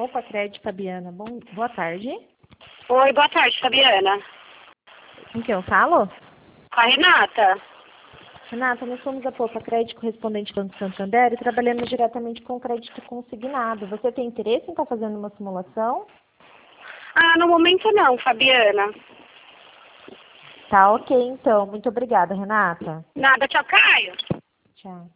Poupa Crédito, Fabiana. Boa tarde. Oi, boa tarde, Fabiana. Com quem eu falo? Com a Renata. Renata, nós somos a Poupa Crédito, correspondente do Banco Santander, e trabalhamos diretamente com crédito consignado. Você tem interesse em estar fazendo uma simulação? Ah, no momento não, Fabiana. Tá ok, então. Muito obrigada, Renata. Nada, tchau, Caio. Tchau.